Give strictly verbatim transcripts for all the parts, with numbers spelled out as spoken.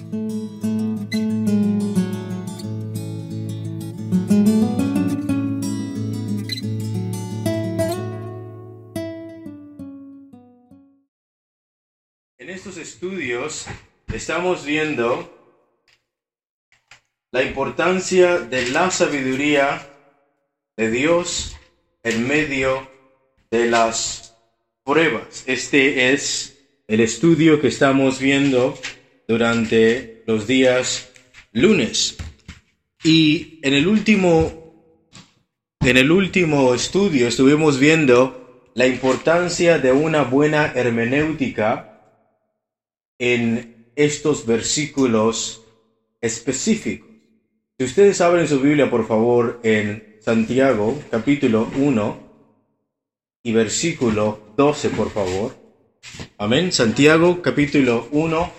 En estos estudios estamos viendo la importancia de la sabiduría de Dios en medio de las pruebas. Este es el estudio que estamos viendo durante los días lunes. Y en el último, en el último estudio estuvimos viendo la importancia de una buena hermenéutica en estos versículos específicos. Si ustedes abren su Biblia, por favor, en Santiago, capítulo uno y versículo doce, por favor. Amén. Santiago, capítulo uno,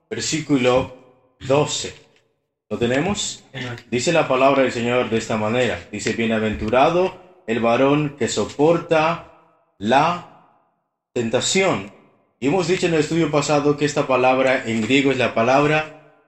versículo doce. ¿Lo tenemos? Dice la palabra del Señor de esta manera. Dice, bienaventurado el varón que soporta la tentación. Y hemos dicho en el estudio pasado que esta palabra en griego es la palabra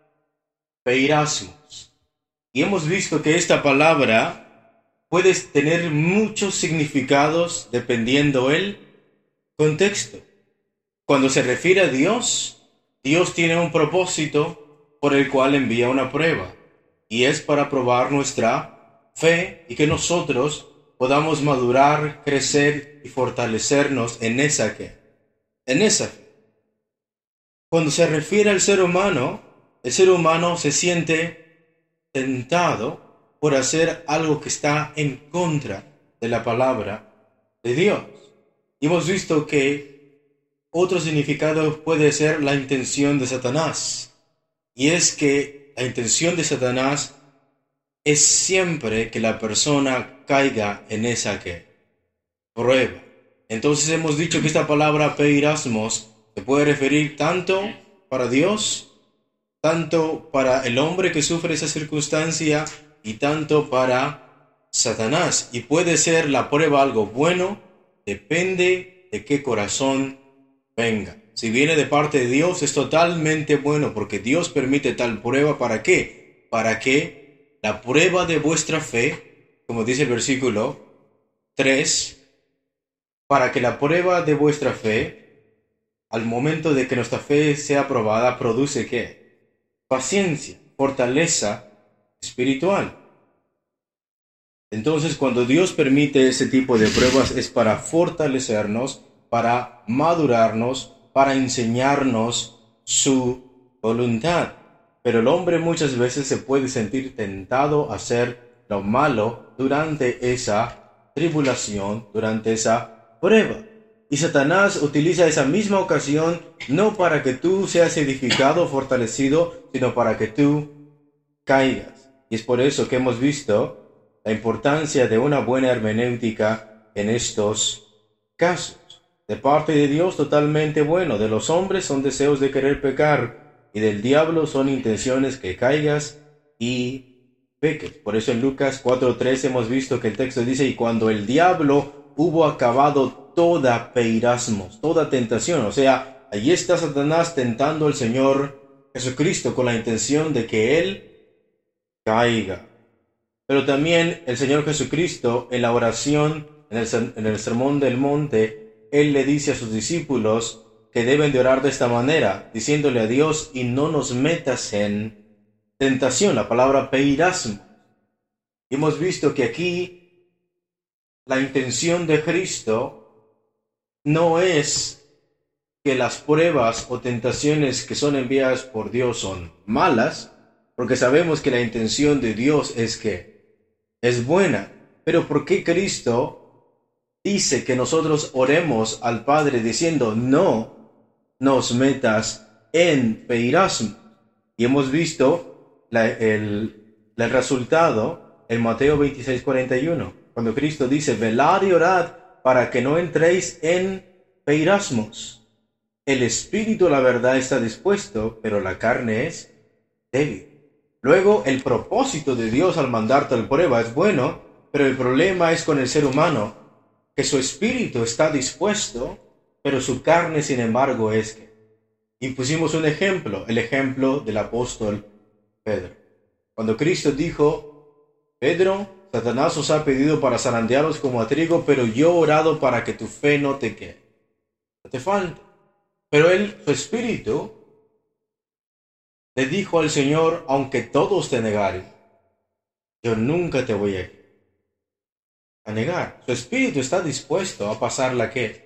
peirasmos. Y hemos visto que esta palabra puede tener muchos significados dependiendo el contexto. Cuando se refiere a Dios, Dios tiene un propósito por el cual envía una prueba. Y es para probar nuestra fe y que nosotros podamos madurar, crecer y fortalecernos en esa que En esa fe. Cuando se refiere al ser humano, el ser humano se siente tentado por hacer algo que está en contra de la palabra de Dios. Y hemos visto que otro significado puede ser la intención de Satanás. Y es que la intención de Satanás es siempre que la persona caiga en esa que prueba. Entonces hemos dicho que esta palabra peirasmos se puede referir tanto para Dios, tanto para el hombre que sufre esa circunstancia y tanto para Satanás. Y puede ser la prueba algo bueno, depende de qué corazón venga. Si viene de parte de Dios es totalmente bueno porque Dios permite tal prueba. ¿Para qué? Para que la prueba de vuestra fe, como dice el versículo tres, para que la prueba de vuestra fe, al momento de que nuestra fe sea aprobada, produce ¿qué? Paciencia, fortaleza espiritual. Entonces, cuando Dios permite ese tipo de pruebas, es para fortalecernos, para madurarnos, para enseñarnos su voluntad. Pero el hombre muchas veces se puede sentir tentado a hacer lo malo durante esa tribulación, durante esa prueba. Y Satanás utiliza esa misma ocasión no para que tú seas edificado, fortalecido, sino para que tú caigas. Y es por eso que hemos visto la importancia de una buena hermenéutica en estos casos. De parte de Dios totalmente bueno, de los hombres son deseos de querer pecar, y del diablo son intenciones que caigas y peques. Por eso en Lucas cuatro tres hemos visto que el texto dice, y cuando el diablo hubo acabado toda peirasmos, toda tentación, o sea, allí está Satanás tentando al Señor Jesucristo con la intención de que Él caiga. Pero también el Señor Jesucristo en la oración, en el, en el sermón del monte, Él le dice a sus discípulos que deben de orar de esta manera, diciéndole a Dios, y no nos metas en tentación, la palabra peirasmo. Y hemos visto que aquí la intención de Cristo no es que las pruebas o tentaciones que son enviadas por Dios son malas, porque sabemos que la intención de Dios es que es buena. Pero ¿por qué Cristo dice que nosotros oremos al Padre diciendo no nos metas en peirasmo? Y hemos visto la, el, el resultado en Mateo veintiséis cuarenta y uno. Cuando Cristo dice, velad y orad para que no entréis en peirasmos. El espíritu, la verdad, está dispuesto, pero la carne es débil. Luego, el propósito de Dios al mandar tal prueba es bueno, pero el problema es con el ser humano, que su espíritu está dispuesto, pero su carne, sin embargo, es que Y pusimos un ejemplo, el ejemplo del apóstol Pedro. Cuando Cristo dijo, Pedro, Satanás os ha pedido para zarandearos como a trigo, pero yo he orado para que tu fe no te quede, no te falte. Pero él, su espíritu, le dijo al Señor, aunque todos te negaren, yo nunca te voy a, a negar. Su espíritu está dispuesto a pasar la que.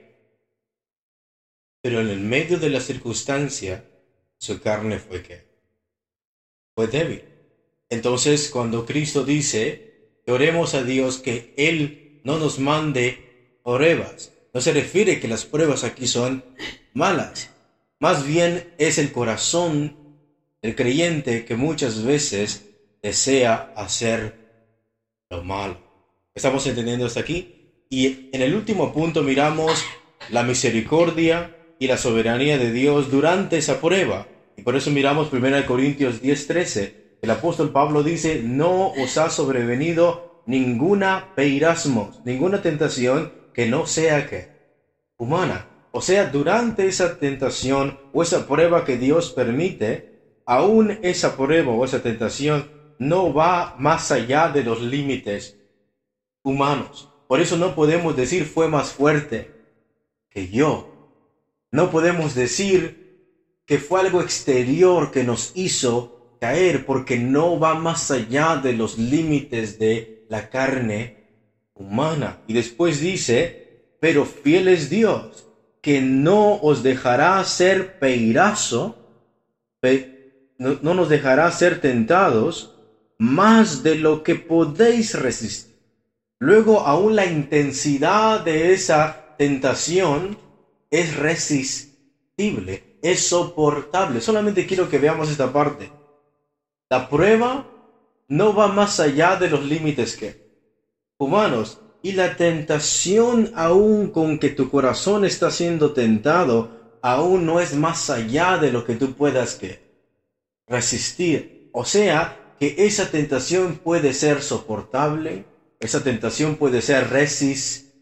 Pero en el medio de la circunstancia, su carne fue que fue débil. Entonces, cuando Cristo dice que oremos a Dios que Él no nos mande pruebas, no se refiere que las pruebas aquí son malas. Más bien es el corazón del creyente que muchas veces desea hacer lo malo. ¿Estamos entendiendo hasta aquí? Y en el último punto miramos la misericordia y la soberanía de Dios durante esa prueba. Y por eso miramos primera Corintios diez trece. El apóstol Pablo dice, no os ha sobrevenido ninguna peirasmos, ninguna tentación que no sea que humana. O sea, durante esa tentación o esa prueba que Dios permite, aún esa prueba o esa tentación no va más allá de los límites humanos. Por eso no podemos decir fue más fuerte que yo. No podemos decir que fue algo exterior que nos hizo caer, porque no va más allá de los límites de la carne humana. Y después dice, pero fiel es Dios, que no os dejará ser peirazo, pe, no, no nos dejará ser tentados más de lo que podéis resistir. Luego, aún la intensidad de esa tentación es resistible, es soportable. Solamente quiero que veamos esta parte. La prueba no va más allá de los límites que humanos. Y la tentación, aún con que tu corazón está siendo tentado, aún no es más allá de lo que tú puedas que resistir. O sea, que esa tentación puede ser soportable, esa tentación puede ser resistible.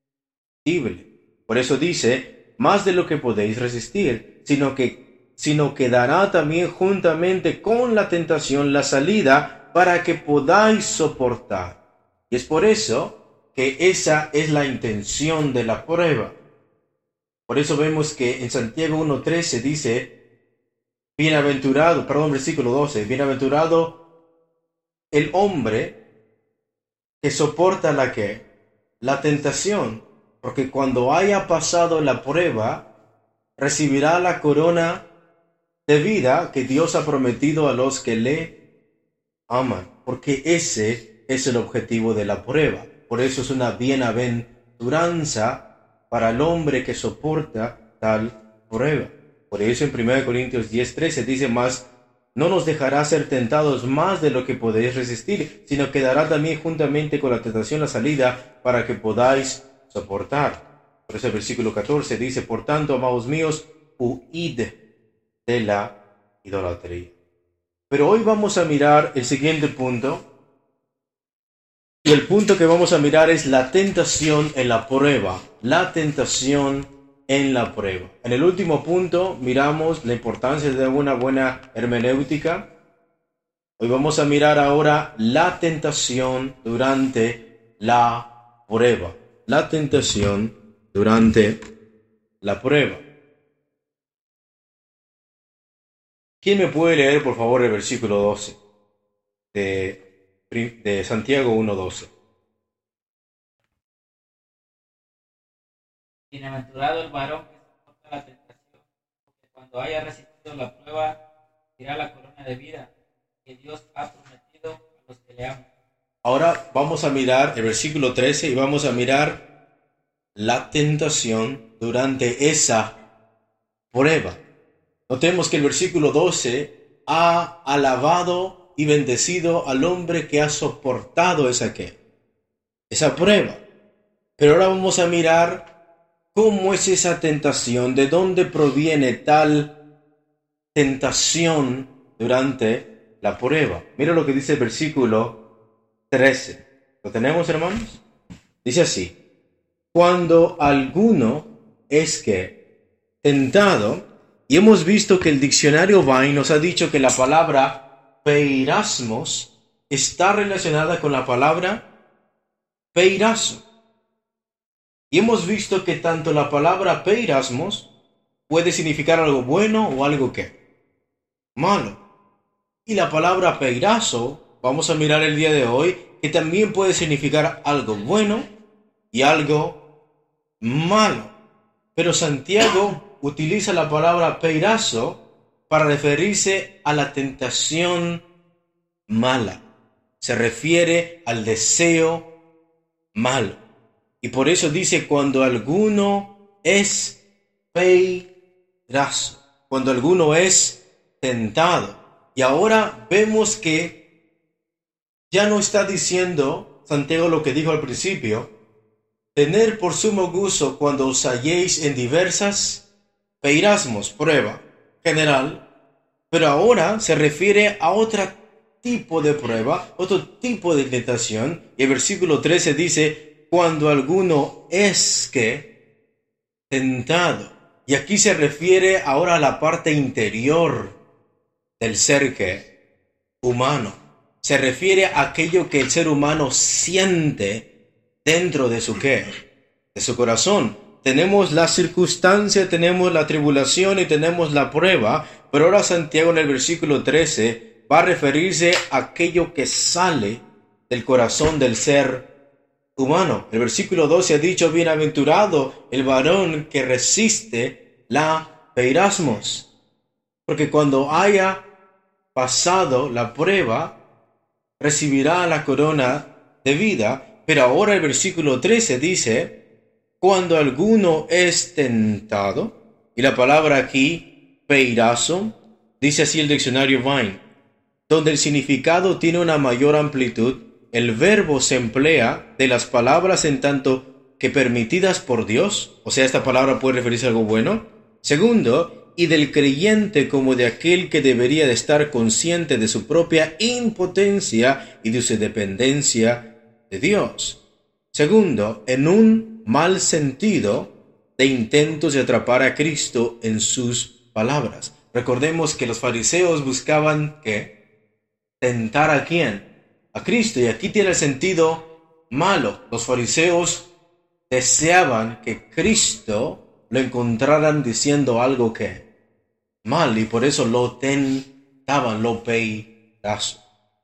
Por eso dice, más de lo que podéis resistir, sino que, sino que dará también juntamente con la tentación la salida para que podáis soportar. Y es por eso que esa es la intención de la prueba. Por eso vemos que en Santiago uno trece dice, bienaventurado, perdón, versículo doce, bienaventurado el hombre que soporta la que, la tentación, porque cuando haya pasado la prueba, recibirá la corona de vida que Dios ha prometido a los que le aman. Porque ese es el objetivo de la prueba. Por eso es una bienaventuranza para el hombre que soporta tal prueba. Por eso en primera Corintios diez trece dice más, no nos dejará ser tentados más de lo que podéis resistir, sino que dará también juntamente con la tentación la salida para que podáis soportar. Por eso el versículo catorce dice, por tanto, amados míos, huid de la idolatría. Pero hoy vamos a mirar el siguiente punto. Y el punto que vamos a mirar es la tentación en la prueba. La tentación en la prueba. En el último punto miramos la importancia de una buena hermenéutica. Hoy vamos a mirar ahora la tentación durante la prueba. La tentación durante la prueba. ¿Quién me puede leer, por favor, el versículo doce de, de Santiago uno doce? Bienaventurado el varón que soporta la tentación, porque cuando haya resistido la prueba, recibirá la corona de vida que Dios ha prometido a los que le aman. Ahora vamos a mirar el versículo trece y vamos a mirar la tentación durante esa prueba. Notemos que el versículo doce ha alabado y bendecido al hombre que ha soportado esa, ¿qué? esa prueba. Pero ahora vamos a mirar cómo es esa tentación, de dónde proviene tal tentación durante la prueba. Mira lo que dice el versículo trece. ¿Lo tenemos, hermanos? Dice así: cuando alguno es que tentado, Y hemos visto que el diccionario Vine nos ha dicho que la palabra peirasmos está relacionada con la palabra peirazo. Y hemos visto que tanto la palabra peirasmos puede significar algo bueno o algo ¿qué? Malo. Y la palabra peirazo, vamos a mirar el día de hoy, que también puede significar algo bueno y algo malo. Pero Santiago utiliza la palabra peirazo para referirse a la tentación mala. Se refiere al deseo malo. Y por eso dice cuando alguno es peirazo, cuando alguno es tentado. Y ahora vemos que ya no está diciendo Santiago lo que dijo al principio, tener por sumo gozo cuando os halléis en diversas peirasmos, prueba general, pero ahora se refiere a otro tipo de prueba, otro tipo de tentación. Y el versículo trece dice, cuando alguno es que tentado. Y aquí se refiere ahora a la parte interior del ser que humano. Se refiere a aquello que el ser humano siente dentro de su qué, de su corazón. Tenemos la circunstancia, tenemos la tribulación y tenemos la prueba, pero ahora Santiago en el versículo trece va a referirse a aquello que sale del corazón del ser humano. El versículo doce ha dicho, bienaventurado el varón que resiste la peirasmos, porque cuando haya pasado la prueba, recibirá la corona de vida. Pero ahora el versículo trece dice, cuando alguno es tentado, y la palabra aquí, peirazo, dice así el diccionario Vine, donde el significado tiene una mayor amplitud, el verbo se emplea de las palabras en tanto que permitidas por Dios, o sea, esta palabra puede referirse a algo bueno. Segundo, y del creyente como de aquel que debería de estar consciente de su propia impotencia y de su dependencia de Dios. Segundo, en un mal sentido de intentos de atrapar a Cristo en sus palabras. Recordemos que los fariseos buscaban ¿qué? Tentar a quién, a Cristo, y aquí tiene el sentido malo. Los fariseos deseaban que Cristo lo encontraran diciendo algo que mal, y por eso lo tentaban, lo peirazo.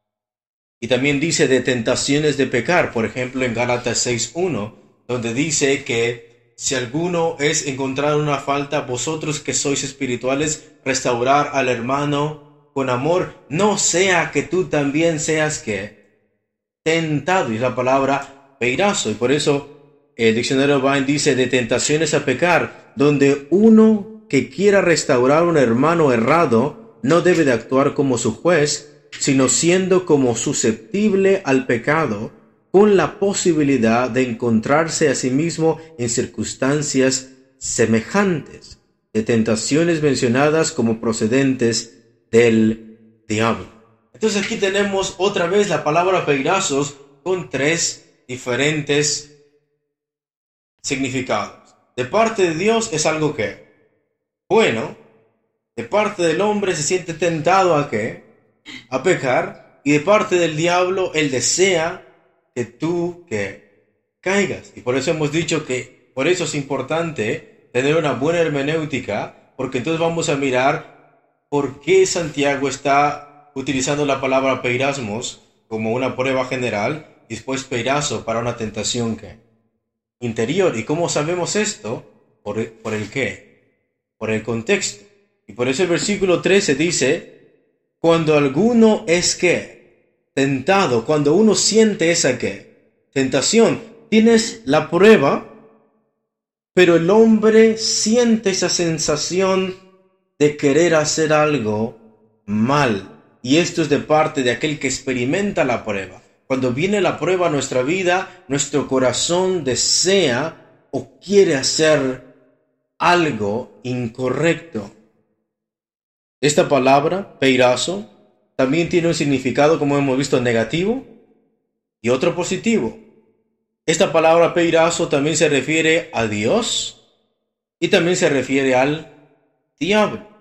Y también dice de tentaciones de pecar, por ejemplo en Gálatas seis uno, donde dice que si alguno es encontrado en una falta, vosotros que sois espirituales, restaurar al hermano con amor, no sea que tú también seas que tentado, y es la palabra peirazo. Y por eso el diccionario Vine dice de tentaciones a pecar, donde uno que quiera restaurar a un hermano errado no debe de actuar como su juez, sino siendo como susceptible al pecado, con la posibilidad de encontrarse a sí mismo en circunstancias semejantes, de tentaciones mencionadas como procedentes del diablo. Entonces aquí tenemos otra vez la palabra peirazos con tres diferentes significados. De parte de Dios es algo que bueno, de parte del hombre se siente tentado a qué, a pecar, y de parte del diablo él desea que tú que caigas. Y por eso hemos dicho que por eso es importante tener una buena hermenéutica, porque entonces vamos a mirar por qué Santiago está utilizando la palabra peirasmos como una prueba general y después peirazo para una tentación que interior. ¿Y cómo sabemos esto? Por, por el qué, por el contexto. Y por eso el versículo trece dice, cuando alguno es que tentado, cuando uno siente esa que tentación, tienes la prueba, pero el hombre siente esa sensación de querer hacer algo mal. Y esto es de parte de aquel que experimenta la prueba. Cuando viene la prueba a nuestra vida, nuestro corazón desea o quiere hacer algo incorrecto. Esta palabra, peirazo, también tiene un significado, como hemos visto, negativo y otro positivo. Esta palabra peirazo también se refiere a Dios y también se refiere al diablo.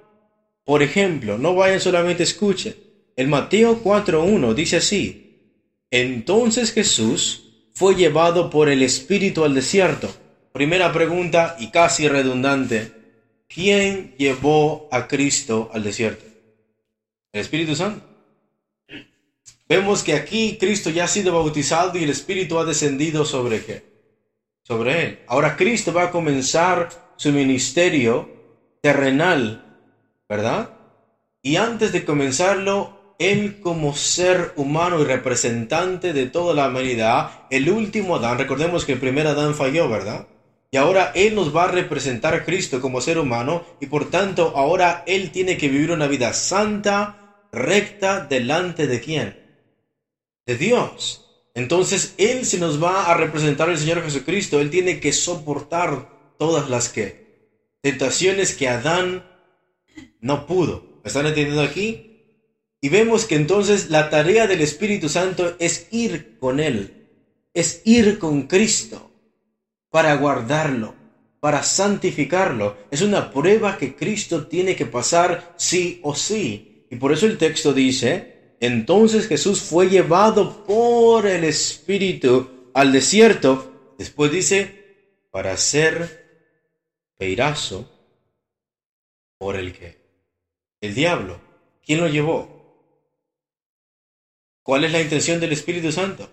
Por ejemplo, no vayan solamente escuchen. En Mateo cuatro uno dice así: entonces Jesús fue llevado por el Espíritu al desierto. Primera pregunta y casi redundante: ¿quién llevó a Cristo al desierto? El Espíritu Santo. Vemos que aquí Cristo ya ha sido bautizado y el Espíritu ha descendido sobre ¿qué? Sobre él. Ahora Cristo va a comenzar su ministerio terrenal, ¿verdad? Y antes de comenzarlo, él como ser humano y representante de toda la humanidad, el último Adán, recordemos que el primer Adán falló, ¿verdad? Y ahora él nos va a representar a Cristo como ser humano y por tanto ahora él tiene que vivir una vida santa, recta, delante de ¿quién? De Dios. Entonces él se nos va a representar el Señor Jesucristo. Él tiene que soportar todas las que tentaciones que Adán no pudo. ¿Me están entendiendo aquí? Y vemos que entonces la tarea del Espíritu Santo es ir con él, es ir con Cristo para guardarlo, para santificarlo. Es una prueba que Cristo tiene que pasar sí o sí. Y por eso el texto dice: entonces Jesús fue llevado por el Espíritu al desierto. Después dice: para ser peirazo por el que el diablo. ¿Quién lo llevó? ¿Cuál es la intención del Espíritu Santo?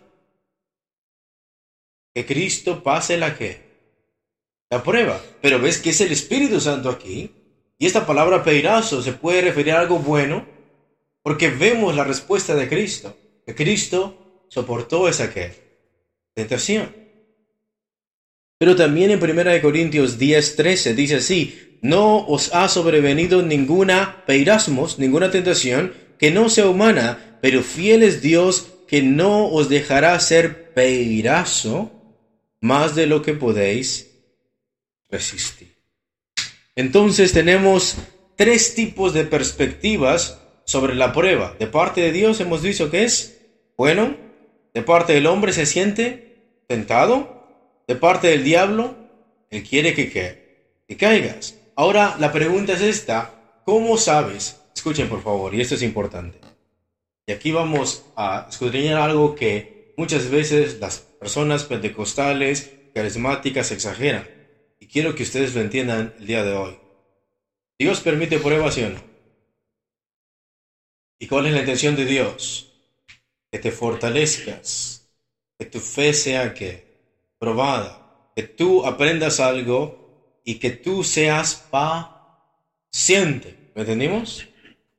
Que Cristo pase la que la prueba. Pero ves que es el Espíritu Santo aquí. Y esta palabra peirazo se puede referir a algo bueno, porque vemos la respuesta de Cristo. Que Cristo soportó esa ¿qué? Tentación. Pero también en primera de Corintios diez trece dice así: no os ha sobrevenido ninguna peirasmos, ninguna tentación que no sea humana, pero fiel es Dios, que no os dejará ser peirazo más de lo que podéis resistir. Entonces tenemos tres tipos de perspectivas sobre la prueba. De parte de Dios hemos dicho que es bueno. De parte del hombre se siente tentado. De parte del diablo, él quiere que, que, que caigas. Ahora la pregunta es esta: ¿cómo sabes? Escuchen por favor, y esto es importante. Y aquí vamos a escudriñar algo que muchas veces las personas pentecostales, carismáticas exageran. Y quiero que ustedes lo entiendan el día de hoy. Dios permite pruebas, ¿sí o no? ¿Y cuál es la intención de Dios? Que te fortalezcas, que tu fe sea que probada, que tú aprendas algo y que tú seas paciente. ¿Me entendimos?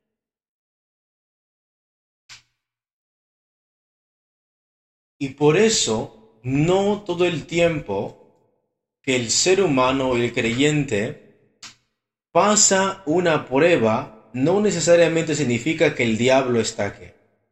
Y por eso, no todo el tiempo que el ser humano, el creyente, pasa una prueba, no necesariamente significa que el diablo está aquí.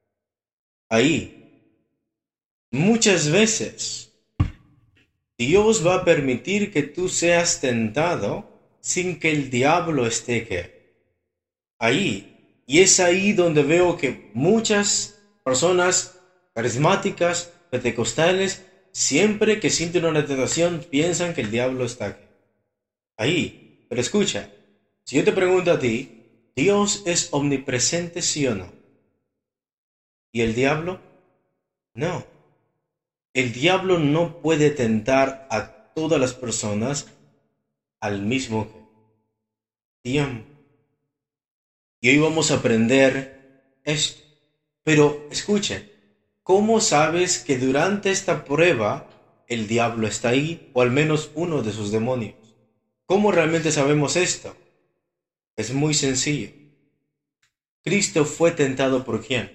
Ahí. Muchas veces, Dios va a permitir que tú seas tentado sin que el diablo esté ¿qué? Ahí. Y es ahí donde veo que muchas personas carismáticas, pentecostales, siempre que sienten una tentación, piensan que el diablo está aquí. Ahí. Pero escucha, si yo te pregunto a ti, ¿Dios es omnipresente, sí o no? ¿Y el diablo? No. El diablo no puede tentar a todas las personas al mismo tiempo. Y hoy vamos a aprender esto. Pero escuchen, ¿cómo sabes que durante esta prueba el diablo está ahí, o al menos uno de sus demonios? ¿Cómo realmente sabemos esto? Es muy sencillo. Cristo fue tentado por ¿quién?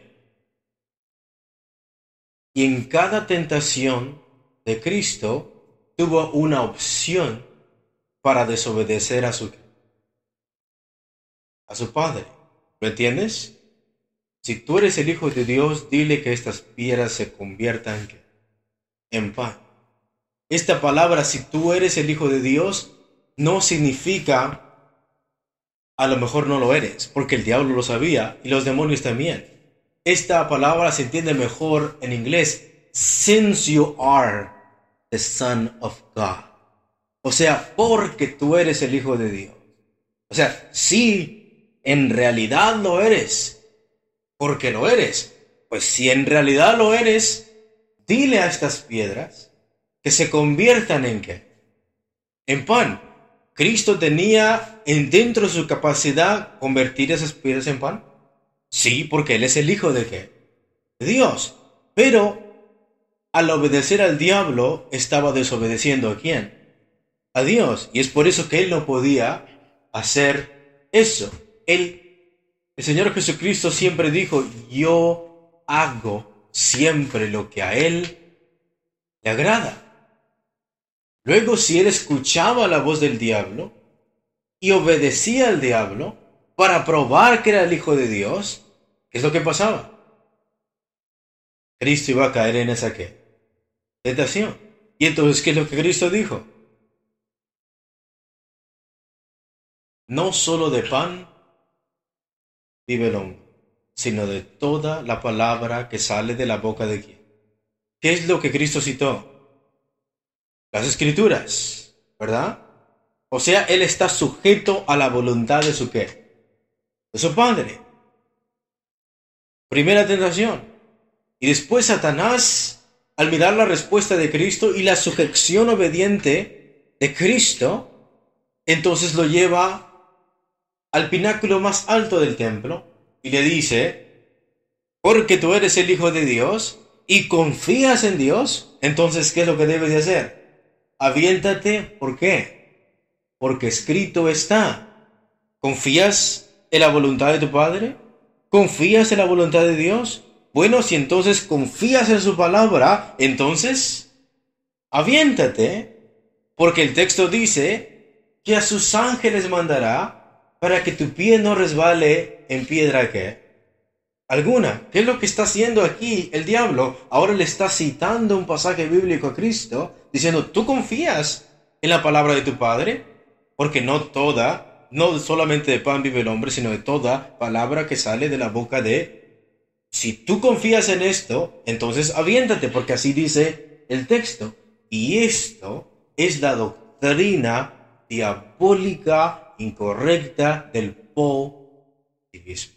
Y en cada tentación de Cristo tuvo una opción para desobedecer a su, a su Padre. ¿Lo entiendes? Si tú eres el Hijo de Dios, dile que estas piedras se conviertan en pan. Esta palabra, si tú eres el Hijo de Dios, no significa a lo mejor no lo eres, porque el diablo lo sabía y los demonios también. Esta palabra se entiende mejor en inglés: since you are the Son of God. O sea, porque tú eres el Hijo de Dios. O sea, sí, en realidad lo eres, porque lo eres. Pues si en realidad lo eres, dile a estas piedras que se conviertan en ¿qué? En pan. ¿Cristo tenía en dentro de su capacidad convertir esas piedras en pan? Sí, porque Él es el Hijo de ¿qué? De Dios. Pero al obedecer al diablo, estaba desobedeciendo ¿a quién? A Dios. Y es por eso que Él no podía hacer eso. Él, el Señor Jesucristo siempre dijo, yo hago siempre lo que a Él le agrada. Luego, si Él escuchaba la voz del diablo y obedecía al diablo para probar que era el Hijo de Dios, ¿qué es lo que pasaba? Cristo iba a caer en esa ¿qué? Tentación. Y entonces, ¿qué es lo que Cristo dijo? No solo de pan vive el hombre, sino de toda la palabra que sale de la boca de quién. ¿Qué es lo que Cristo citó? Las Escrituras, ¿verdad? O sea, Él está sujeto a la voluntad de su ¿qué? De su Padre. Primera tentación. Y después Satanás, al mirar la respuesta de Cristo y la sujeción obediente de Cristo, entonces lo lleva al pináculo más alto del templo y le dice, porque tú eres el Hijo de Dios y confías en Dios, entonces ¿qué es lo que debes de hacer? Aviéntate, ¿por qué? Porque escrito está. ¿Confías en la voluntad de tu Padre? ¿Confías en la voluntad de Dios? Bueno, si entonces confías en su palabra, entonces aviéntate, porque el texto dice que a sus ángeles mandará para que tu pie no resbale en piedra ¿qué? Alguna. ¿Qué es lo que está haciendo aquí el diablo? Ahora le está citando un pasaje bíblico a Cristo, diciendo, ¿tú confías en la palabra de tu Padre? Porque no toda, no solamente de pan vive el hombre, sino de toda palabra que sale de la boca de... Si tú confías en esto, entonces aviéntate, porque así dice el texto. Y esto es la doctrina diabólica incorrecta del positivismo.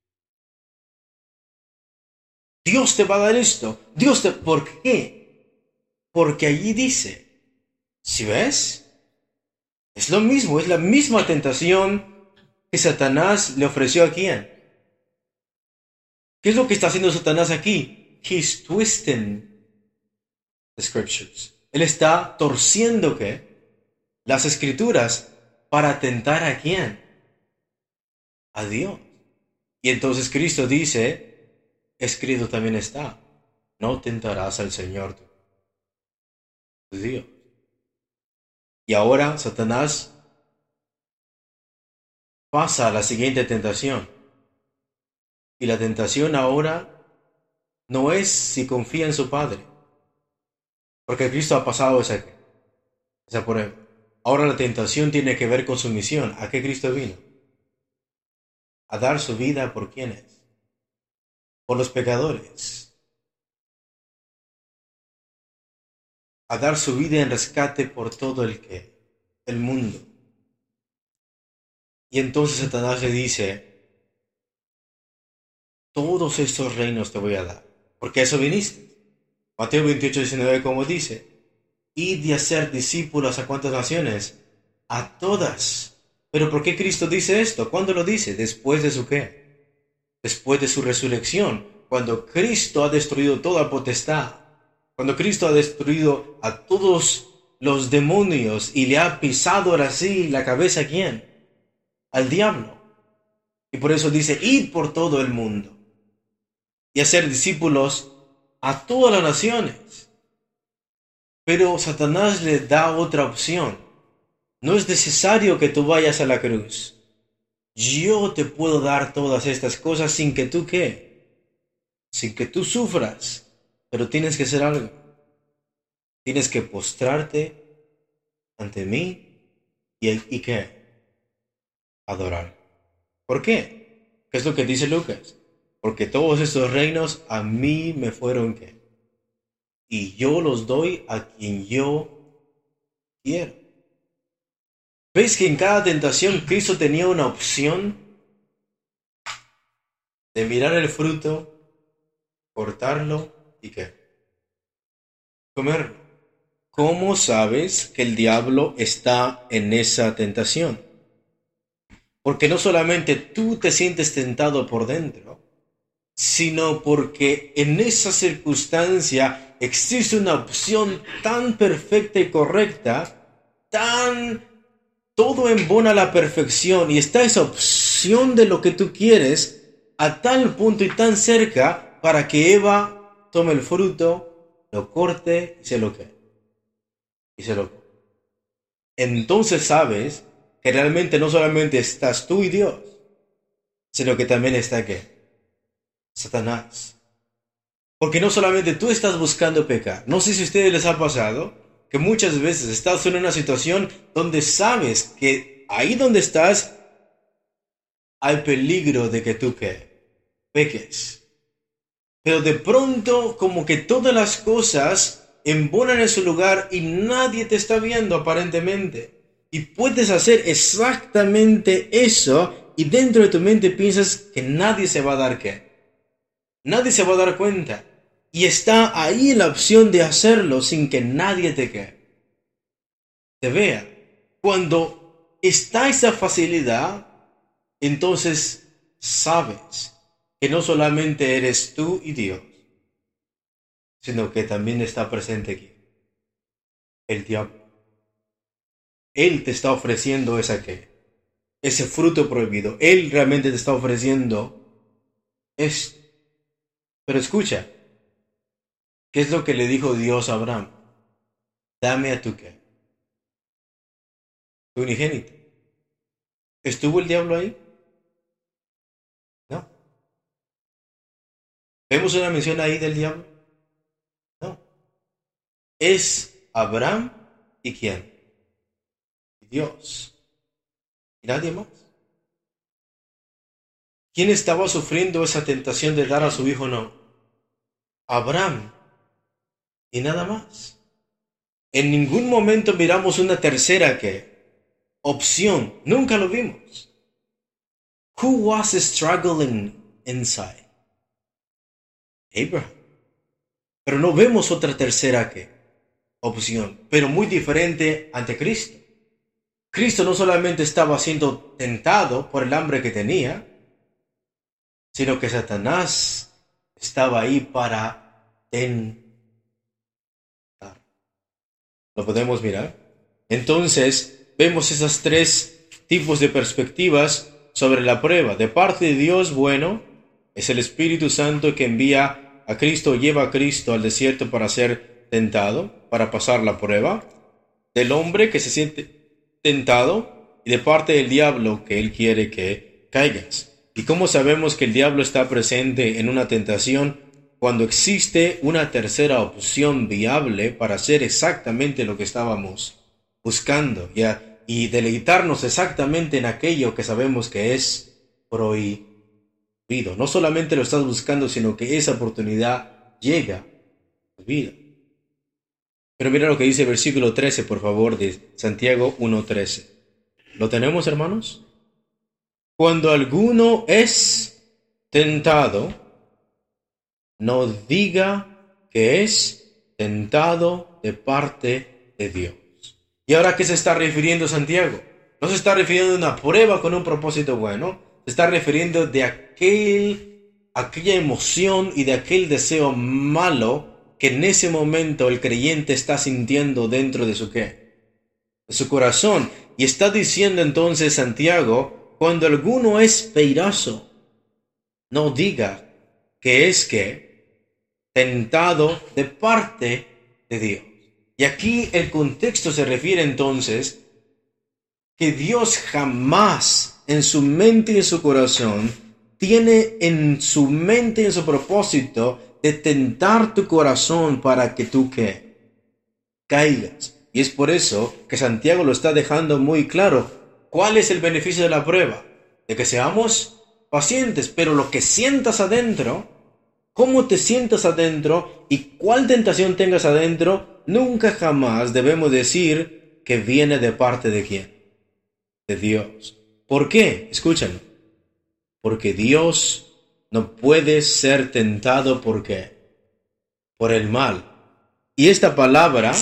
Dios te va a dar esto. Dios te... ¿Por qué? Porque allí dice, ¿si ves? Es lo mismo, es la misma tentación que Satanás le ofreció a quién. ¿Qué es lo que está haciendo Satanás aquí? He's twisting the scriptures. Él está torciendo ¿qué? Las escrituras para tentar a quién? A Dios. Y entonces Cristo dice, escrito también está, no tentarás al Señor tu Dios. Y ahora Satanás pasa a la siguiente tentación. Y la tentación ahora no es si confía en su Padre, porque Cristo ha pasado esa, esa prueba. Ahora la tentación tiene que ver con su misión. ¿A qué Cristo vino? A dar su vida por quiénes, por los pecadores, a dar su vida en rescate por todo el que, el mundo. Y entonces Satanás le dice, todos estos reinos te voy a dar, porque a eso viniste. Mateo veintiocho, diecinueve, como dice, id y hacer discípulos a cuántas naciones, a todas. Pero ¿por qué Cristo dice esto? ¿Cuándo lo dice? Después de su qué? Después de su resurrección, cuando Cristo ha destruido toda potestad, cuando Cristo ha destruido a todos los demonios y le ha pisado ahora sí la cabeza ¿a quién? Al diablo. Y por eso dice, id por todo el mundo y hacer discípulos a todas las naciones. Pero Satanás le da otra opción. No es necesario que tú vayas a la cruz. Yo te puedo dar todas estas cosas sin que tú qué, sin que tú sufras. Pero tienes que hacer algo. Tienes que postrarte ante mí y, y qué, adorar. ¿Por qué? ¿Qué es lo que dice Lucas? Porque todos estos reinos a mí me fueron qué, y yo los doy a quien yo quiero. ¿Ves que en cada tentación Cristo tenía una opción? de mirar el fruto, cortarlo y ¿qué? Comerlo. ¿Cómo sabes que el diablo está en esa tentación? Porque no solamente tú te sientes tentado por dentro, sino porque en esa circunstancia existe una opción tan perfecta y correcta, tan todo embona a la perfección, y está esa opción de lo que tú quieres a tal punto y tan cerca para que Eva tome el fruto, lo corte y se lo quede. Y se lo come. Entonces sabes que realmente no solamente estás tú y Dios, sino que también está ¿qué? Satanás. Porque no solamente tú estás buscando pecar. No sé si a ustedes les ha pasado que muchas veces estás en una situación donde sabes que ahí donde estás hay peligro de que tú ¿qué? Peques. Pero de pronto como que todas las cosas embonan en su lugar y nadie te está viendo aparentemente. Y puedes hacer exactamente eso y dentro de tu mente piensas que nadie se va a dar ¿qué? Nadie se va a dar cuenta. Y está ahí la opción de hacerlo sin que nadie te, ¿qué? Te vea. Cuando está esa facilidad, entonces sabes que no solamente eres tú y Dios, sino que también está presente aquí el diablo. Él te está ofreciendo esa ¿qué? Ese fruto prohibido. Él realmente te está ofreciendo esto. Pero escucha, ¿qué es lo que le dijo Dios a Abraham? Dame a tu ¿qué? Tu unigénito. ¿Estuvo el diablo ahí? No. ¿Vemos una mención ahí del diablo? No. Es Abraham y ¿quién? Dios. Y nadie más. ¿Quién estaba sufriendo esa tentación de dar a su hijo? No. Abraham. Y nada más. En ningún momento miramos una tercera ¿qué? Opción. Nunca lo vimos. Who was struggling inside? Abraham. Pero no vemos otra tercera ¿qué? Opción. Pero muy diferente ante Cristo. Cristo no solamente estaba siendo tentado por el hambre que tenía, sino que Satanás estaba ahí para tentar. ¿Lo podemos mirar? Entonces, vemos esos tres tipos de perspectivas sobre la prueba. De parte de Dios, bueno, es el Espíritu Santo que envía a Cristo, lleva a Cristo al desierto para ser tentado, para pasar la prueba. Del hombre que se siente tentado, y de parte del diablo que él quiere que caigas. ¿Y cómo sabemos que el diablo está presente en una tentación? Cuando existe una tercera opción viable para hacer exactamente lo que estábamos buscando, ¿ya? Y deleitarnos exactamente en aquello que sabemos que es prohibido. No solamente lo estás buscando, sino que esa oportunidad llega a tu vida. Pero mira lo que dice el versículo trece, por favor, de Santiago uno trece. ¿Lo tenemos, hermanos? Cuando alguno es tentado, no diga que es tentado de parte de Dios. ¿Y ahora a qué se está refiriendo Santiago? No se está refiriendo a una prueba con un propósito bueno, se está refiriendo de aquel, aquella emoción y de aquel deseo malo que en ese momento el creyente está sintiendo dentro de su ¿qué? De su corazón. Y está diciendo entonces Santiago, cuando alguno es peiroso, no diga que es que tentado de parte de Dios. Y aquí el contexto se refiere entonces que Dios jamás en su mente y en su corazón tiene en su mente y en su propósito de tentar tu corazón para que tú ¿qué? Caigas. Y es por eso que Santiago lo está dejando muy claro. ¿Cuál es el beneficio de la prueba? De que seamos pacientes, pero lo que sientas adentro, cómo te sientas adentro y cuál tentación tengas adentro, nunca jamás debemos decir que viene de parte de quién. De Dios. ¿Por qué? Escúchame. Porque Dios no puede ser tentado. ¿Por qué? Por el mal. Y esta palabra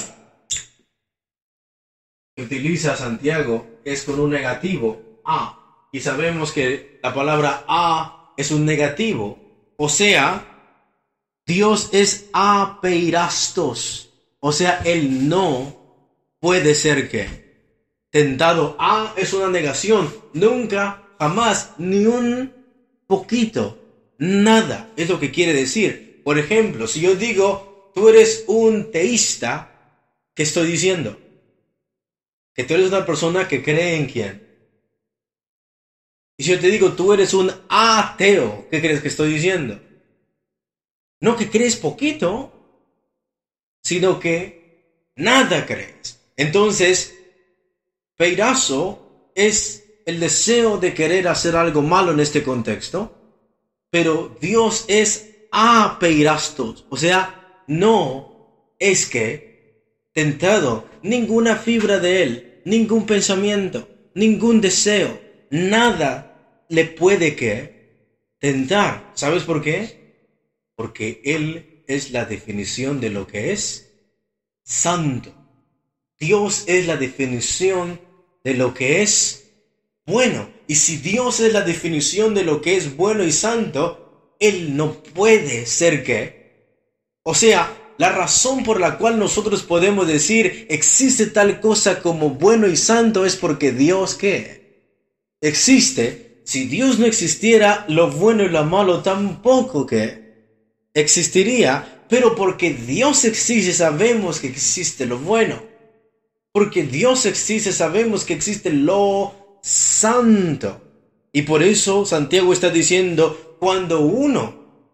que utiliza Santiago es con un negativo, a. Y sabemos que la palabra a es un negativo. O sea, Dios es apeirastos. O sea, Él no puede ser ¿qué? Tentado. A es una negación. Nunca, jamás, ni un poquito, nada. Es lo que quiere decir. Por ejemplo, si yo digo, tú eres un teísta, ¿qué estoy diciendo? Que tú eres una persona que cree en quién. Y si yo te digo, tú eres un ateo, ¿qué crees que estoy diciendo? No que crees poquito, sino que nada crees. Entonces, peirazo es el deseo de querer hacer algo malo en este contexto, pero Dios es apeirastos, o sea, no es que tentado, ninguna fibra de Él, ningún pensamiento, ningún deseo, nada le puede que tentar. ¿Sabes por qué? Porque Él es la definición de lo que es santo. Dios es la definición de lo que es bueno. Y si Dios es la definición de lo que es bueno y santo, Él no puede ser ¿qué? O sea, la razón por la cual nosotros podemos decir existe tal cosa como bueno y santo es porque Dios ¿qué? Existe. Si Dios no existiera, lo bueno y lo malo tampoco ¿qué? Existiría. Pero porque Dios existe, sabemos que existe lo bueno. Porque Dios existe, sabemos que existe lo santo. Y por eso Santiago está diciendo, cuando uno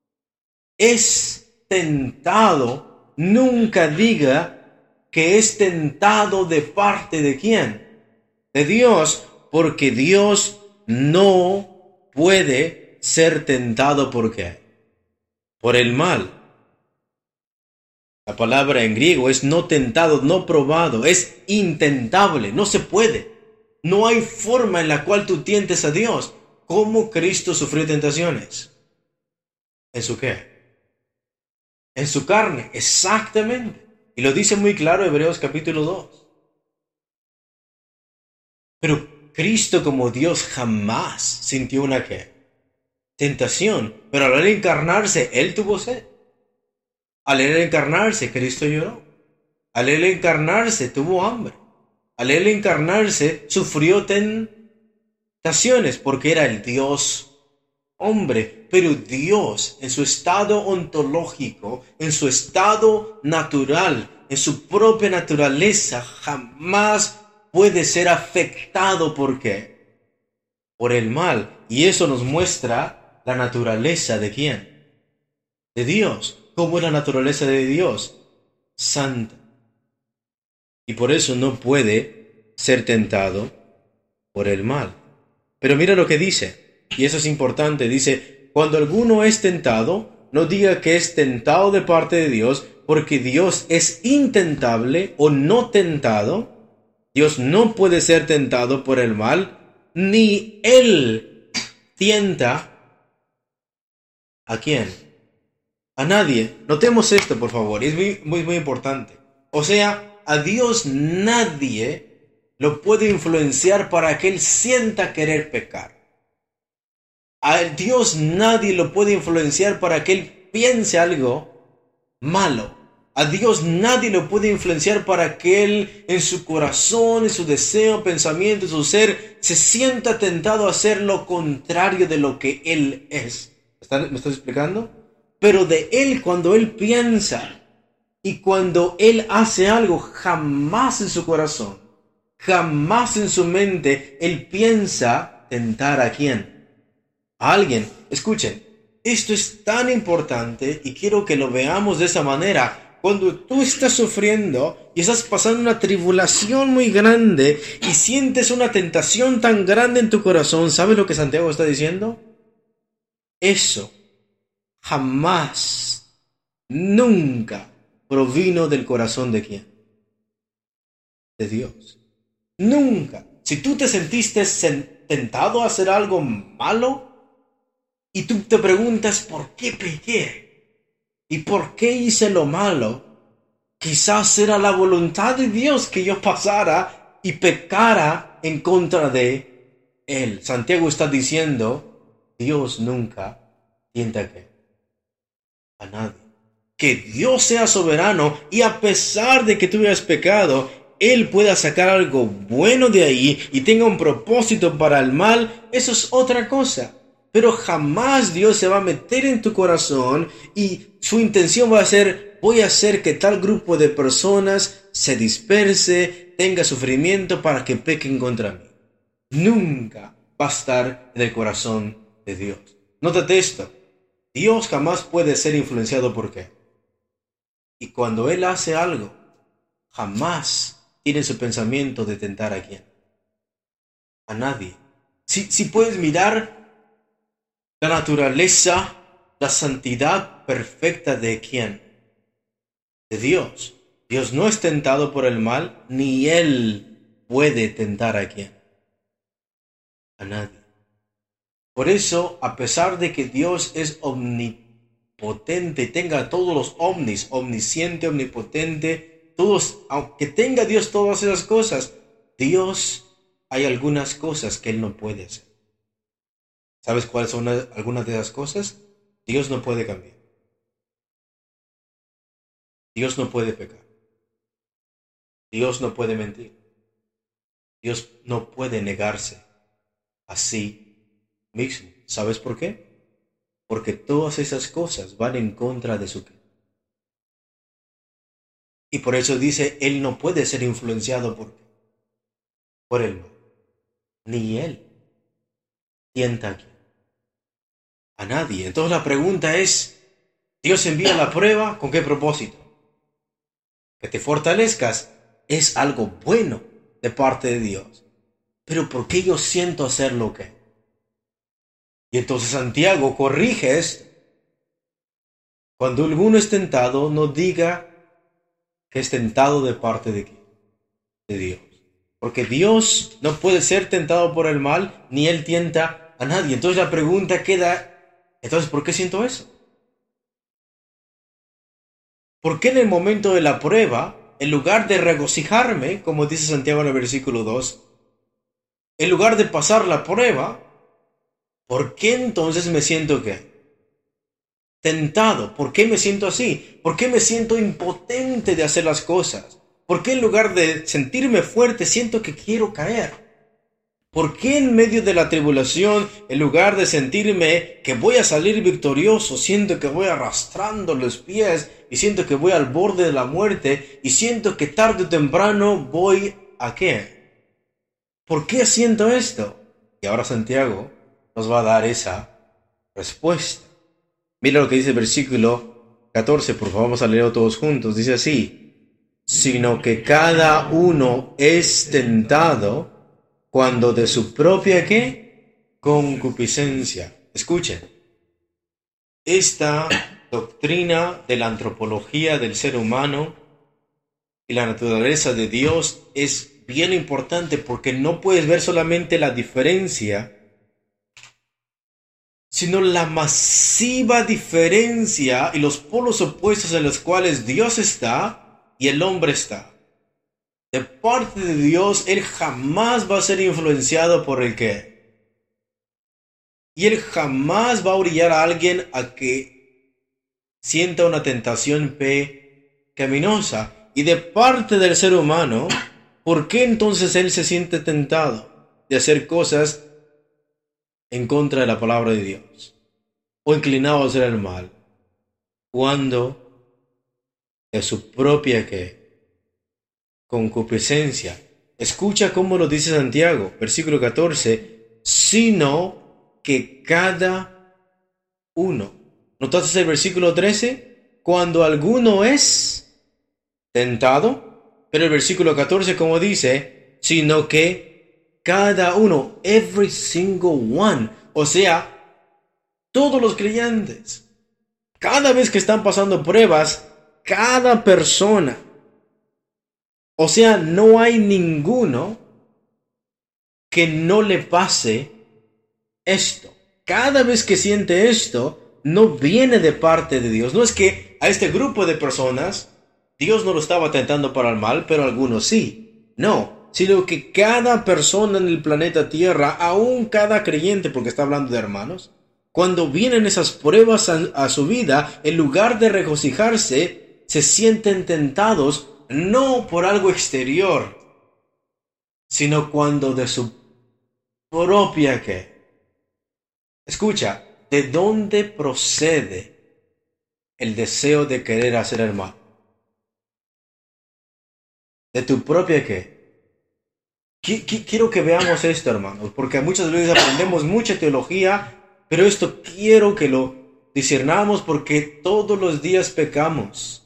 es tentado, nunca diga que es tentado de parte de quién. De Dios, porque Dios no puede ser tentado. ¿Por qué? Por el mal. La palabra en griego es no tentado, no probado, es intentable, no se puede. No hay forma en la cual tú tientes a Dios. ¿Cómo Cristo sufrió tentaciones? ¿En su qué? En su carne, exactamente. Y lo dice muy claro Hebreos capítulo dos. Pero Cristo como Dios jamás sintió una qué? Tentación. Pero al encarnarse, Él tuvo sed. Al él encarnarse, Cristo lloró. Al él encarnarse, tuvo hambre. Al él encarnarse, sufrió tentaciones, porque era el Dios hombre. Pero Dios, en su estado ontológico, en su estado natural, en su propia naturaleza, jamás puede ser afectado. ¿Por qué? Por el mal. Y eso nos muestra la naturaleza de ¿quién? De Dios. ¿Cómo es la naturaleza de Dios? Santa. Y por eso no puede ser tentado por el mal. Pero mira lo que dice, y eso es importante. Dice, cuando alguno es tentado, no diga que es tentado de parte de Dios, porque Dios es intentable o no tentado. Dios no puede ser tentado por el mal, ni Él tienta ¿a quién? A nadie. Notemos esto, por favor. Es muy, muy, muy importante. O sea, a Dios nadie lo puede influenciar para que Él sienta querer pecar. A Dios nadie lo puede influenciar para que Él piense algo malo. A Dios nadie lo puede influenciar para que Él en su corazón, en su deseo, pensamiento, en su ser, se sienta tentado a hacer lo contrario de lo que Él es. ¿Me estoy explicando? Pero de Él, cuando Él piensa y cuando Él hace algo, jamás en su corazón, jamás en su mente, Él piensa tentar ¿a quién? A alguien. Escuchen, esto es tan importante y quiero que lo veamos de esa manera. Cuando tú estás sufriendo y estás pasando una tribulación muy grande y sientes una tentación tan grande en tu corazón, ¿sabes lo que Santiago está diciendo? Eso jamás, nunca provino del corazón de quién? De Dios. Nunca. Si tú te sentiste tentado a hacer algo malo, y tú te preguntas, ¿por qué pequé? ¿Y por qué hice lo malo? Quizás era la voluntad de Dios que yo pasara y pecara en contra de Él. Santiago está diciendo, Dios nunca tienta ¿qué? A nadie. Que Dios sea soberano y a pesar de que tú hayas pecado, Él pueda sacar algo bueno de ahí y tenga un propósito para el mal, eso es otra cosa. Pero jamás Dios se va a meter en tu corazón y su intención va a ser, voy a hacer que tal grupo de personas se disperse, tenga sufrimiento para que pequen contra mí. Nunca va a estar en el corazón de Dios. Nótate esto. Dios jamás puede ser influenciado por qué. Y cuando Él hace algo, jamás tiene su pensamiento de tentar a quién. A nadie. Si, si puedes mirar la naturaleza, la santidad perfecta de quién. De Dios. Dios no es tentado por el mal, ni Él puede tentar a quién. A nadie. Por eso, a pesar de que Dios es omnipotente, tenga todos los omnis, omnisciente, omnipotente, todos, aunque tenga Dios todas esas cosas, Dios hay algunas cosas que Él no puede hacer. ¿Sabes cuáles son algunas de esas cosas? Dios no puede cambiar. Dios no puede pecar. Dios no puede mentir. Dios no puede negarse a sí mismo. ¿Sabes por qué? Porque todas esas cosas van en contra de su qué. Y por eso dice, Él no puede ser influenciado por, por el mal. Ni Él tienta aquí a nadie. Entonces la pregunta es, Dios envía la prueba, ¿con qué propósito? Que te fortalezcas es algo bueno de parte de Dios. Pero ¿por qué yo siento hacer lo que? Y entonces Santiago corrige esto. Cuando alguno es tentado, no diga que es tentado de parte de quién, de Dios. Porque Dios no puede ser tentado por el mal, ni Él tienta a nadie. Entonces la pregunta queda, entonces, ¿por qué siento eso? ¿Por qué en el momento de la prueba, en lugar de regocijarme, como dice Santiago en el versículo dos, en lugar de pasar la prueba, ¿por qué entonces me siento qué? Tentado. ¿Por qué me siento así? ¿Por qué me siento impotente de hacer las cosas? ¿Por qué en lugar de sentirme fuerte siento que quiero caer? ¿Por qué en medio de la tribulación, en lugar de sentirme que voy a salir victorioso, siento que voy arrastrando los pies y siento que voy al borde de la muerte y siento que tarde o temprano voy a qué? ¿Por qué siento esto? Y ahora Santiago nos va a dar esa respuesta. Mira lo que dice el versículo catorce, por favor, vamos a leerlo todos juntos. Dice así, sino que cada uno es tentado cuando de su propia ¿qué? Concupiscencia. Escuchen, esta doctrina de la antropología del ser humano y la naturaleza de Dios es bien importante porque no puedes ver solamente la diferencia, sino la masiva diferencia y los polos opuestos en los cuales Dios está y el hombre está. De parte de Dios, Él jamás va a ser influenciado por el qué. Y Él jamás va a orillar a alguien a que sienta una tentación pecaminosa. Y de parte del ser humano, ¿por qué entonces Él se siente tentado de hacer cosas en contra de la palabra de Dios? O inclinado a hacer el mal. Cuando de su propia ¿qué? Concupiscencia. Escucha cómo lo dice Santiago, versículo catorce, sino que cada uno. ¿Notaste el versículo trece? Cuando alguno es tentado, pero el versículo catorce como dice, sino que cada uno, every single one, o sea, todos los creyentes, cada vez que están pasando pruebas, cada persona, o sea, no hay ninguno que no le pase esto. cada vez que siente esto, no viene de parte de Dios. No es que a este grupo de personas Dios no lo estaba tentando para el mal, pero algunos sí. No, sino que cada persona en el planeta Tierra, aún cada creyente, porque está hablando de hermanos, cuando vienen esas pruebas a, a su vida, en lugar de regocijarse, se sienten tentados no por algo exterior, sino cuando de su propia ¿qué? Escucha, ¿de dónde procede el deseo de querer hacer el mal? ¿De tu propia qué? Quiero que veamos esto, hermanos, porque muchas veces aprendemos mucha teología, pero esto quiero que lo discernamos porque todos los días pecamos.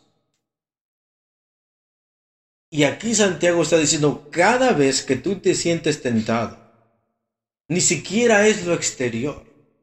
Y aquí Santiago está diciendo, cada vez que tú te sientes tentado, ni siquiera es lo exterior,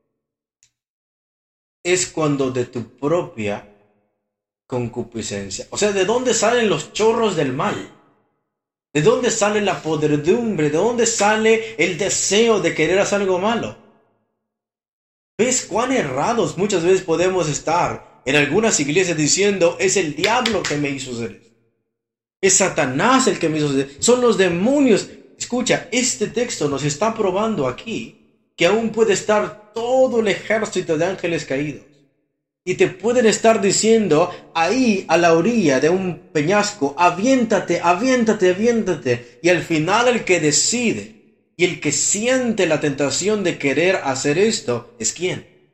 es cuando de tu propia concupiscencia. O sea, ¿de dónde salen los chorros del mal? ¿De dónde sale la podredumbre? ¿De dónde sale el deseo de querer hacer algo malo? ¿Ves cuán errados muchas veces podemos estar en algunas iglesias diciendo, es el diablo que me hizo hacer esto? Es Satanás el que me hizo hacer esto. Son los demonios. Escucha, este texto nos está probando aquí que aún puede estar todo el ejército de ángeles caídos. Y te pueden estar diciendo ahí a la orilla de un peñasco, aviéntate, aviéntate, aviéntate. Y al final el que decide y el que siente la tentación de querer hacer esto, ¿es quién?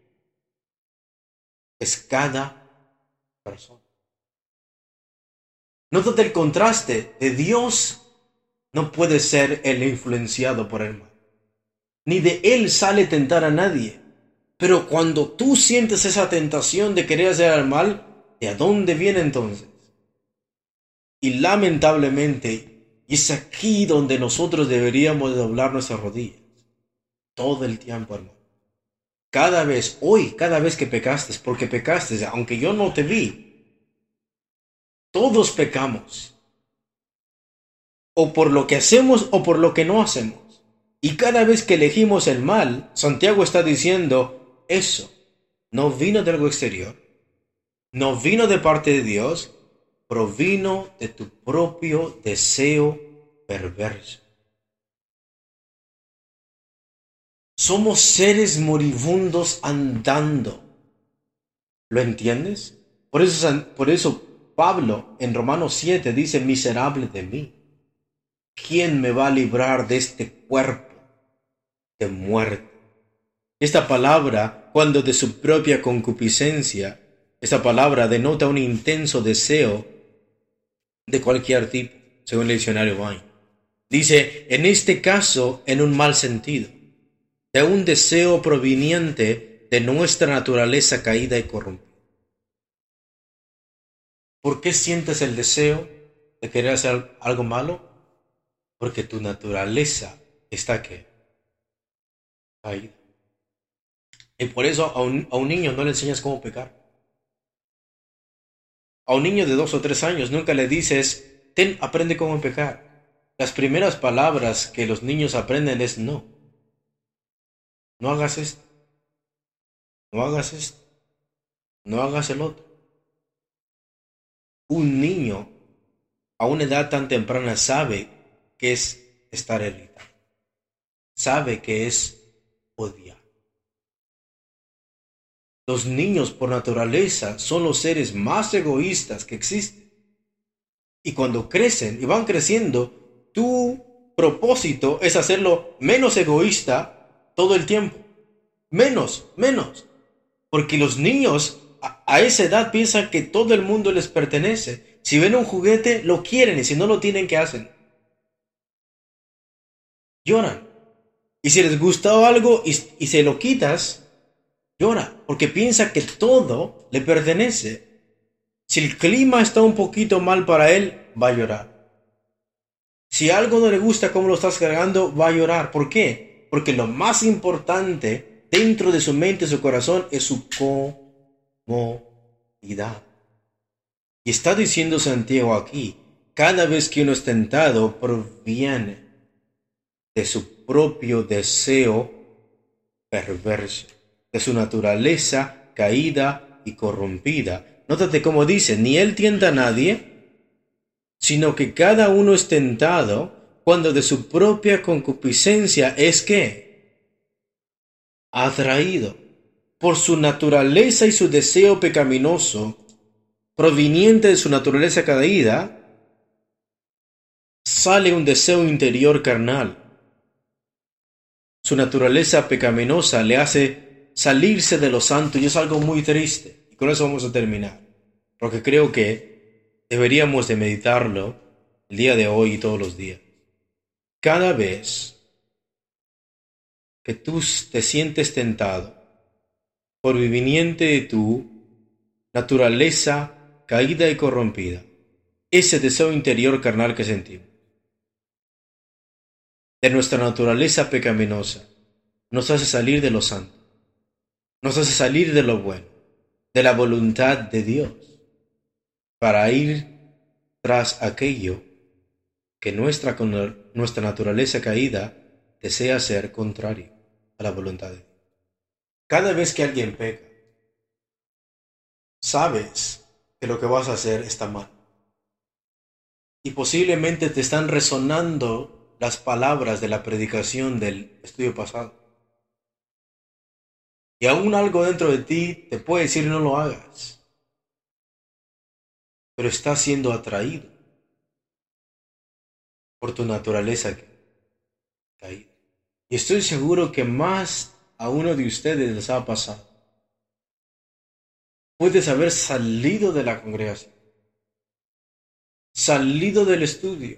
Es cada persona. Nótate el contraste de Dios no puede ser el influenciado por el mal. Ni de él sale tentar a nadie. Pero cuando tú sientes esa tentación de querer hacer el mal, ¿de dónde viene entonces? Y lamentablemente, y es aquí donde nosotros deberíamos doblar nuestras rodillas. Todo el tiempo, hermano. Cada vez, hoy, cada vez que pecaste, porque pecaste, aunque yo no te vi, todos pecamos. O por lo que hacemos o por lo que no hacemos. Y cada vez que elegimos el mal, Santiago está diciendo, eso no vino de algo exterior, no vino de parte de Dios, provino de tu propio deseo perverso. Somos seres moribundos andando. ¿Lo entiendes? Por eso, por eso Pablo en Romanos siete dice, miserable de mí. ¿Quién me va a librar de este cuerpo de muerte? Esta palabra, cuando de su propia concupiscencia, esta palabra denota un intenso deseo de cualquier tipo, según el diccionario Vine. Dice, en este caso, en un mal sentido, de un deseo proveniente de nuestra naturaleza caída y corrompida. ¿Por qué sientes el deseo de querer hacer algo malo? Porque tu naturaleza está ¿qué? Caída. Y por eso a un, a un niño no le enseñas cómo pecar. A un niño de dos o tres años nunca le dices, ten, aprende cómo pecar. Las primeras palabras que los niños aprenden es no. No hagas esto. No hagas esto. No hagas el otro. Un niño a una edad tan temprana sabe que es estar irritado. Sabe que es odiar. Los niños por naturaleza son los seres más egoístas que existen. Y cuando crecen y van creciendo, tu propósito es hacerlo menos egoísta todo el tiempo. Menos, menos. Porque los niños a, a esa edad piensan que todo el mundo les pertenece. Si ven un juguete, lo quieren y si no lo tienen, ¿qué hacen? Lloran. Y si les gustó algo y, y se lo quitas, llora, porque piensa que todo le pertenece. Si el clima está un poquito mal para él, va a llorar. Si algo no le gusta cómo lo estás cargando, va a llorar. ¿Por qué? Porque lo más importante dentro de su mente y su corazón es su comodidad. Y está diciendo Santiago aquí, cada vez que uno es tentado, proviene de su propio deseo perverso. de su naturaleza caída y corrompida. Nótate cómo dice, ni él tienta a nadie, sino que cada uno es tentado cuando de su propia concupiscencia es que atraído por su naturaleza y su deseo pecaminoso, proveniente de su naturaleza caída, sale un deseo interior carnal. Su naturaleza pecaminosa le hace salirse de lo santo y es algo muy triste. Y con eso vamos a terminar, porque creo que deberíamos de meditarlo el día de hoy y todos los días. Cada vez que tú te sientes tentado por viviniente de tu naturaleza caída y corrompida, ese deseo interior carnal que sentimos, de nuestra naturaleza pecaminosa, nos hace salir de lo santo, nos hace salir de lo bueno, de la voluntad de Dios, para ir tras aquello que nuestra, nuestra naturaleza caída desea ser contrario a la voluntad de Dios. Cada vez que alguien peca, sabes que lo que vas a hacer está mal. Y posiblemente te están resonando las palabras de la predicación del estudio pasado. Y aún algo dentro de ti te puede decir no lo hagas. Pero estás siendo atraído por tu naturaleza caída. Y estoy seguro que más a uno de ustedes les ha pasado. Puedes haber salido de la congregación, salido del estudio,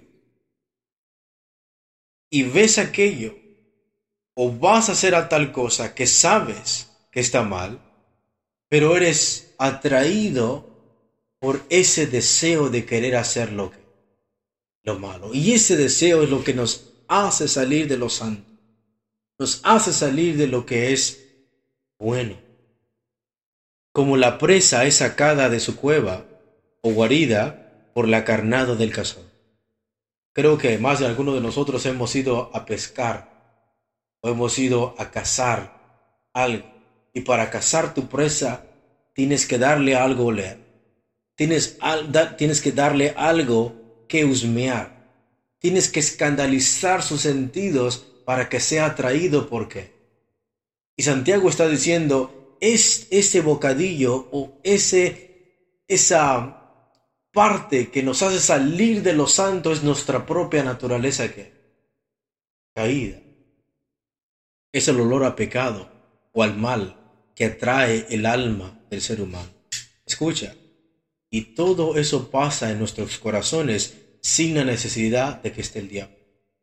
y ves aquello, o vas a hacer a tal cosa que sabes que está mal, pero eres atraído por ese deseo de querer hacer lo, que, lo malo. Y ese deseo es lo que nos hace salir de lo santo, nos hace salir de lo que es bueno. Como la presa es sacada de su cueva o guarida por la carnada del cazador. Creo que más de alguno de nosotros hemos ido a pescar o hemos ido a cazar algo. Y para cazar tu presa tienes que darle algo a oler. Tienes, al, da, tienes que darle algo que husmear. Tienes que escandalizar sus sentidos para que sea atraído por qué. Y Santiago está diciendo, es ese bocadillo o ese, esa parte que nos hace salir de lo santo es nuestra propia naturaleza que caída. Es el olor a pecado o al mal que atrae el alma del ser humano. Escucha, y todo eso pasa en nuestros corazones sin la necesidad de que esté el diablo.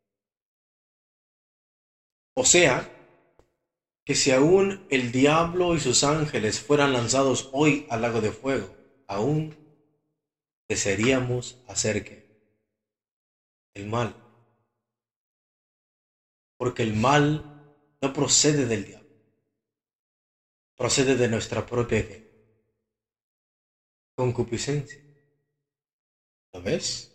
O sea, que si aún el diablo y sus ángeles fueran lanzados hoy al lago de fuego, aún desearíamos hacer ¿qué? El mal. Porque el mal no procede del diablo. Procede de nuestra propia ¿qué? Concupiscencia. ¿Lo ves?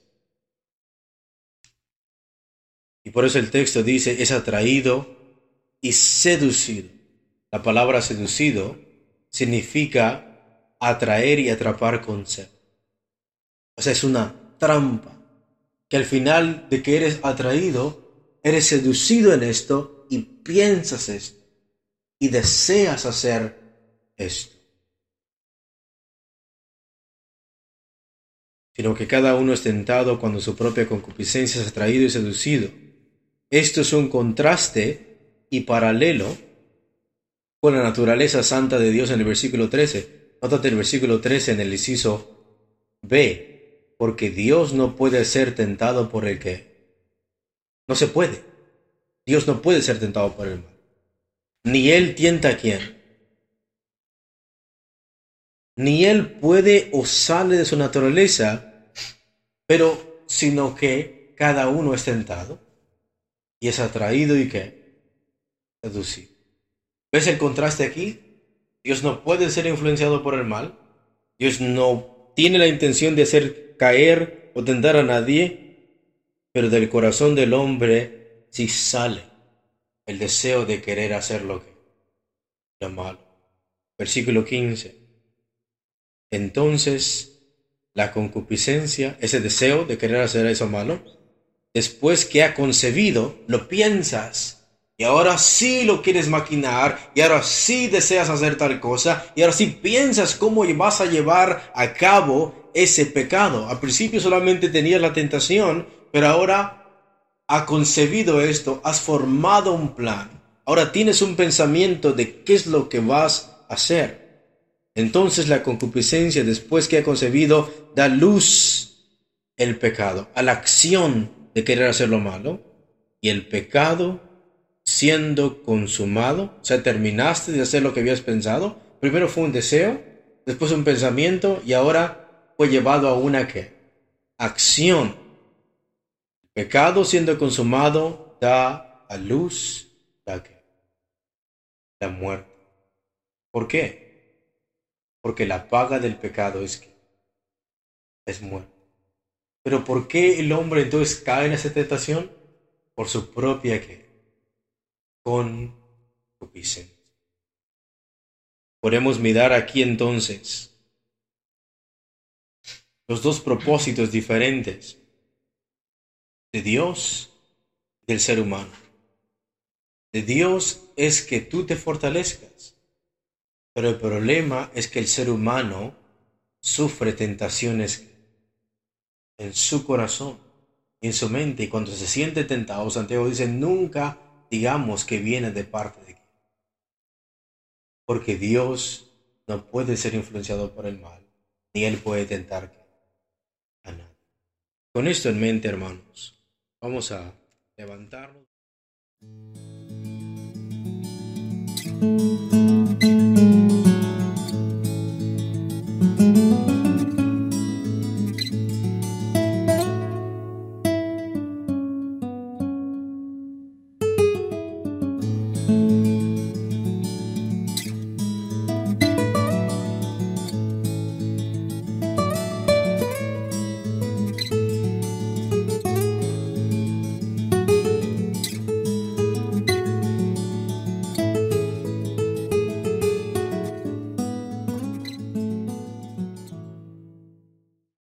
Y por eso el texto dice, es atraído y seducido. La palabra seducido significa atraer y atrapar con sed. O sea, es una trampa. Que al final de que eres atraído, eres seducido en esto y piensas esto. Y deseas hacer esto. Sino que cada uno es tentado cuando su propia concupiscencia es atraído y seducido. Esto es un contraste y paralelo con la naturaleza santa de Dios en el versículo trece. Nótate el versículo trece en el inciso B. Porque Dios no puede ser tentado por el que. No se puede. Dios no puede ser tentado por el mal. Ni Él tienta a quién. Ni Él puede o sale de su naturaleza, pero sino que cada uno es tentado y es atraído y ¿qué? Seducido. ¿Ves el contraste aquí? Dios no puede ser influenciado por el mal. Dios no tiene la intención de hacer caer o tentar a nadie, pero del corazón del hombre sí sale el deseo de querer hacer lo que lo malo. versículo quince. Entonces, la concupiscencia, ese deseo de querer hacer eso malo, después que ha concebido, lo piensas, y ahora sí lo quieres maquinar, y ahora sí deseas hacer tal cosa, y ahora sí piensas cómo vas a llevar a cabo ese pecado. Al principio solamente tenías la tentación, pero ahora ha concebido esto, has formado un plan, ahora tienes un pensamiento de qué es lo que vas a hacer. Entonces la concupiscencia, después que ha concebido, da luz el pecado, a la acción de querer hacer lo malo, y el pecado siendo consumado, o sea, terminaste de hacer lo que habías pensado. Primero fue un deseo, después un pensamiento, y ahora fue llevado a una ¿qué? Acción. El pecado siendo consumado da a luz la ¿qué? La muerte. ¿Por qué? Porque la paga del pecado es que es muerte. Pero ¿por qué el hombre entonces cae en esa tentación? Por su propia ¿qué? Concupiscencia. Podemos mirar aquí entonces los dos propósitos diferentes de Dios y del ser humano. De Dios es que tú te fortalezcas, pero el problema es que el ser humano sufre tentaciones en su corazón y en su mente, y cuando se siente tentado, Santiago dice, nunca digamos que viene de parte de Dios, porque Dios no puede ser influenciado por el mal, ni Él puede tentar a nadie. Con esto en mente, hermanos, vamos a levantarnos.